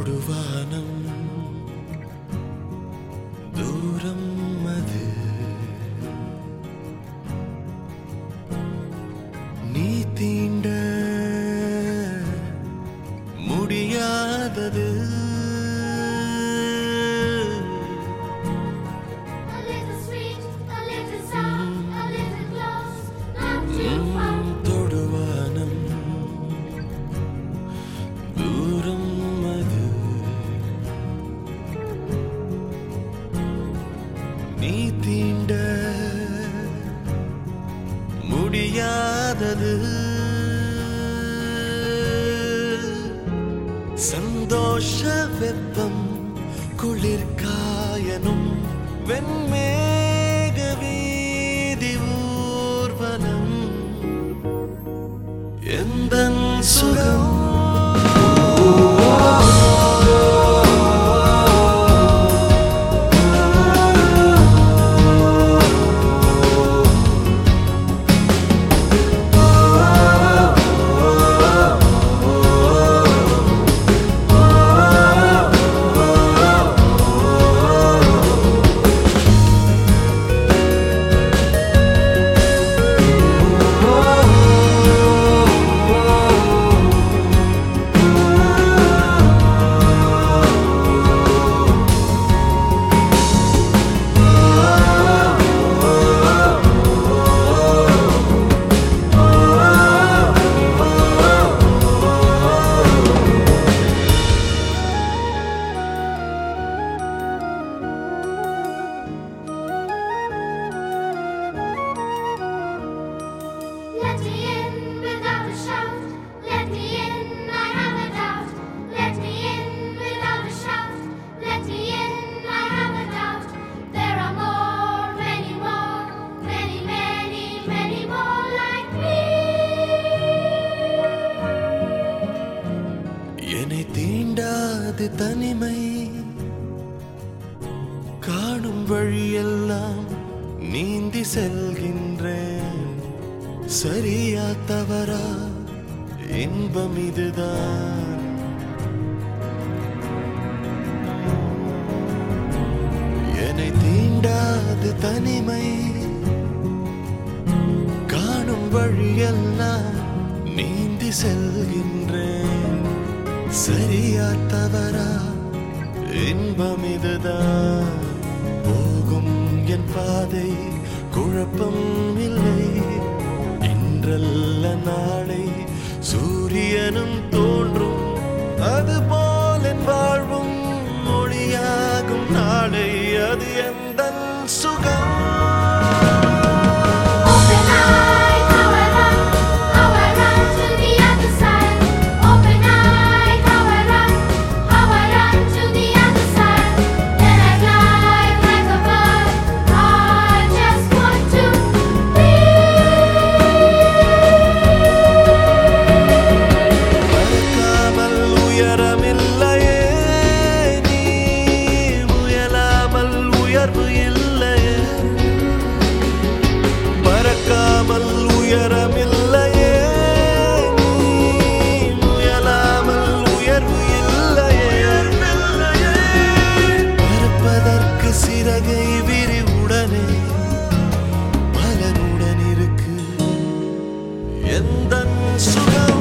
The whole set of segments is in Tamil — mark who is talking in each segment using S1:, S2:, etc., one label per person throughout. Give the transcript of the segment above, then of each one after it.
S1: தொடுவானம் தூரம் அது நீ தீண்ட முடியாதது தொடுவானம் தூரம் அது நீ தீண்ட முடியாதது சந்தோஷ வெப்பம் குளிர்காயனும் வெண்மேக வீதி ஊர்வலம் எந்தன் சுகம் என்னை தீண்டாது தனிமை காணும் வழியெல்லாம் நீந்தி செல்கின்றேன் சரியா தவறா இன்பம் இதுதான் என்னை தீண்டாது தனிமை காணும் வழியெல்லாம் நீந்தி செல்கின்றேன் சரியா தவறா இன்பம் இதுதான் போகும் என் பாதை குழப்பம் இல்லை இன்றல்ல நாளை சூரியனும் தோன்றும் அதுபோல் என் வாழ்வும் மொழியாகும் நாளை அது எந்தன் சுகம் சிறகை விரிவுடனே பலனுடன் இருக்கு எந்தன் சுகம்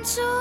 S2: 就。